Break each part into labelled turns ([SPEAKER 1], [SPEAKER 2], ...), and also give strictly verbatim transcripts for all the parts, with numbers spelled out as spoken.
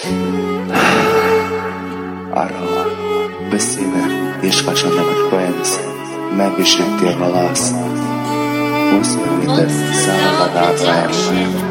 [SPEAKER 1] Арал, біз сені ешқашан да ұмытпаймыз, мәңгі жүректе қаласың. Осы үмітті саған ғана арнаймын.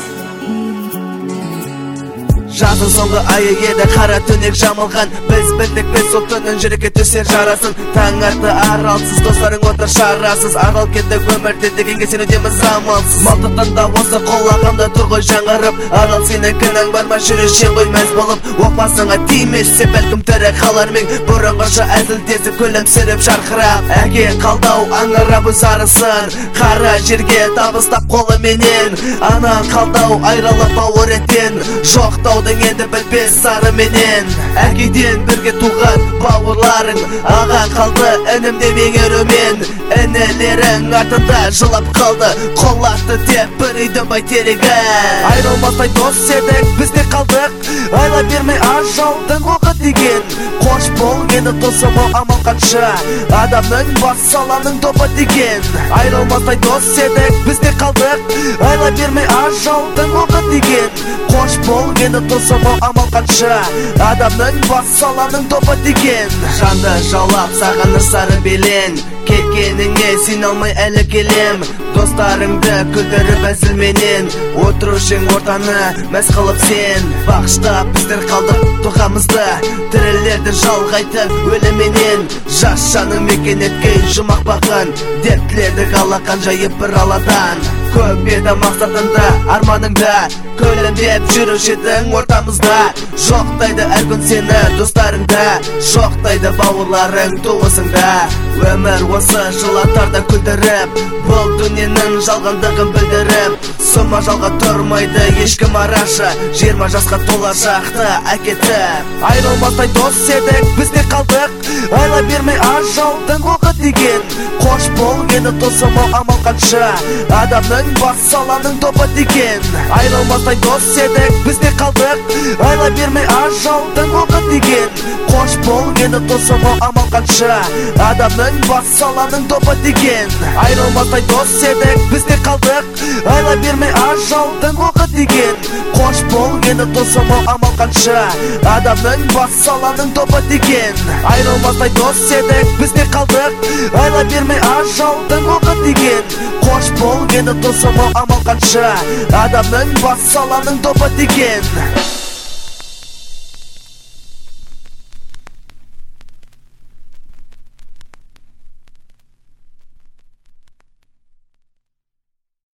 [SPEAKER 2] Жаздың соңғы айы еді, қара түнек жамылған. Біз білдік біз сол түннің жүрекке түсер жарасын. Таң атты аралсыз, достарың отыр шарасыз. Арал кетті өмірде дегенге сенудеміз амалсыз. Малтықтан да осы қолағанда тұр ғой жаңғырып. Арал сенің кінәң бар ма, жүрішен ғой мәз болып. Оқпасыңа тимесе бәлкім тірі қалармең. Бұрынғыша әзілдесіп күлімсіреп жарқырап. Әке қалдау аңырап өз арысын. Қара жерге табыстап қолыменен. Анаң қалдау айралып бауыр еттен. Жоқтау енді білбес сары менен. Әкеден бірге туған бауырларың. Аға қалды інімде меңерумен. Інілерің артында жылап қалды. Қолатты деп бір үйдің байтерегі. Айрылмастай дос едік, біз де қалдық. Айла бермей ажалдың оғы деген. Қош бол енді досымы амал қанша. Адамның бас саланың добы деген. Айрылмастай дос едік, біз де қалдық. Айла бермей ажалдың оғы деген. Қош бол енді досымы амал қанша. Адамның бас саланың добы деген. Жанды жаулап сағыныр сары белен. Келгеніңе сен алмай әлі келем. Достарыңды күлдіріп әзілменен. Отырушың ортаны мәз қылып сен. Бақштап біздер қалдық тұғамызды. Тірілерді жалғайтын өліменен. Жас жаның мекен еткен жұмақ бақын. Дертлерді қалақан жайып бір аладан. Көп еді мақсатында, арманыңда. Көлімдеп жүрушедің ортамызда. Жоқтайды әр күн сені достарыңда. Жоқтайды бауырларың туысыңда. Өмір осы жылатарда күлдіріп. Бұл дүниенің жалғандығын білдіріп. Сұма жалға тұрмайды ешкім арашы. Жиырма жасқа толашақты әкетіп. Айрылмастай дос едік, біз де қалдық. Айла бермей ажалдың оғы деген. Қош бол енді досымы амал қанша. Адамның бас саланың добы деген. Айрылмастай дос едік, біз де қалдық. Айла бермей ажалдың оғы деген. Қош бол енді досымы амал қанша. Адамның бас саланың добы деген. Айрылмастай дос едік, біз де қалдық. Айла бермей ажалдың оғы деген. Қош бол енді досымы амал қанша. Адамның бас саланың добы деген. Айрылмастай дос едік, біз де қалдық. Айла бермей ажалдың оғы деген. Қош бол енді досымы амал қанша. Адамның бас саланың добы деген.